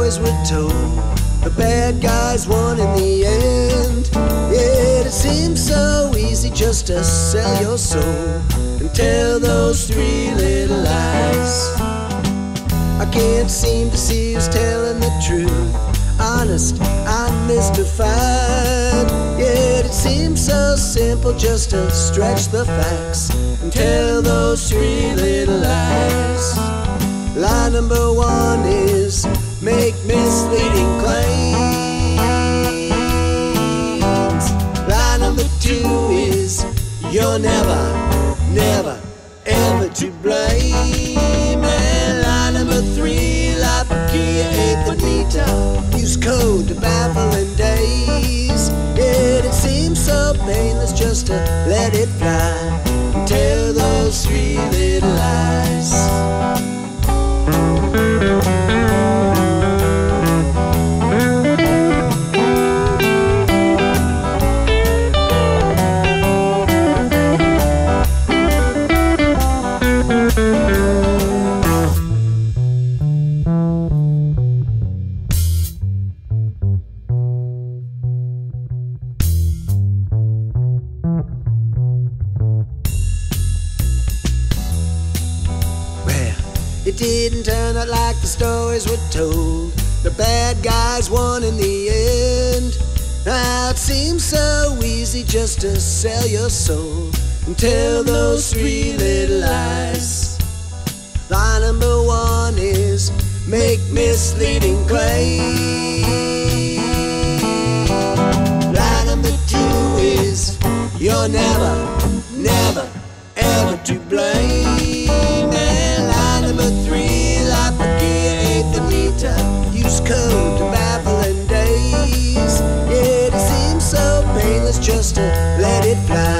stories were told, the bad guys won in the end. Yet it seems so easy just to sell your soul and tell those three little lies. I can't seem to see who's telling the truth. Honest, I'm mystified. Yet it seems so simple just to stretch the facts and tell those three little lies. Lie number one is make misleading claims. Lie number two is you're never, never, ever to blame. And lie number three, la paquilla e bonita, use code to baffle in days. Yet it seems so painless just to let it fly and tell those three little lies. It didn't turn out like the stories were told. The bad guys won in the end. Now it seems so easy just to sell your soul and tell those three little lies. Lie number one is make misleading claims. Lie number two is you're never, never, ever to blame. And lie number three, la paquilla e bonita, use code to baffle in days. Yet it seems so painless just to let it fly